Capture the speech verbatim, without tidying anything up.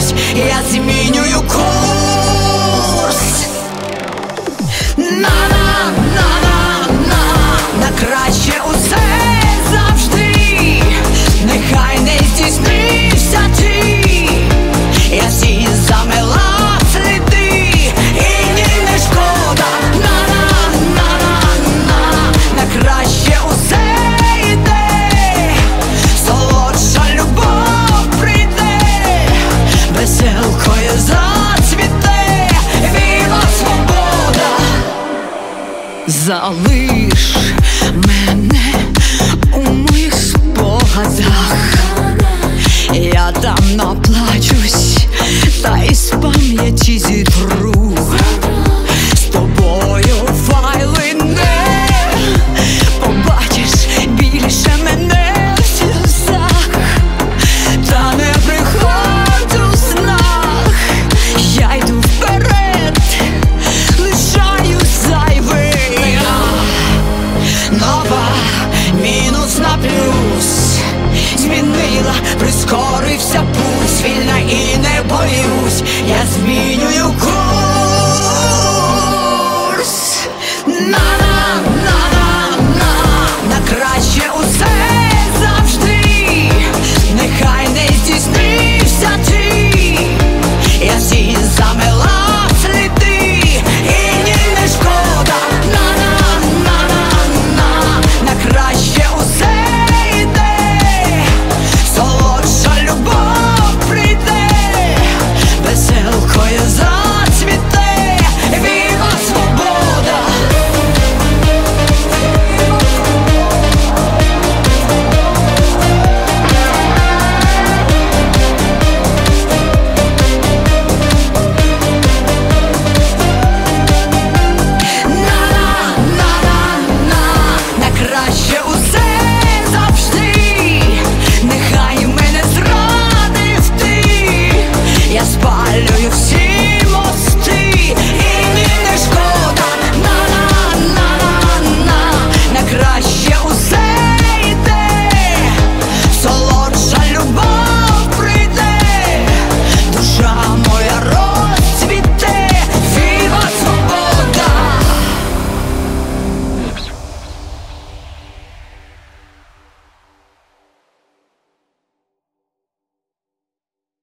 прощаюсь, я змінюю курс. На-на, на-на, на, на краще усе завжди. Нехай не здійснився ти, я всі замела сліди, і ні не шкода. На-на, на-на, на, на краще усе йде, солодша любов прийде, веселкою зацвіте, вільна свобода. Залиш мене у моїх спогадах, я там наплачусь, та із пам'яті зітру.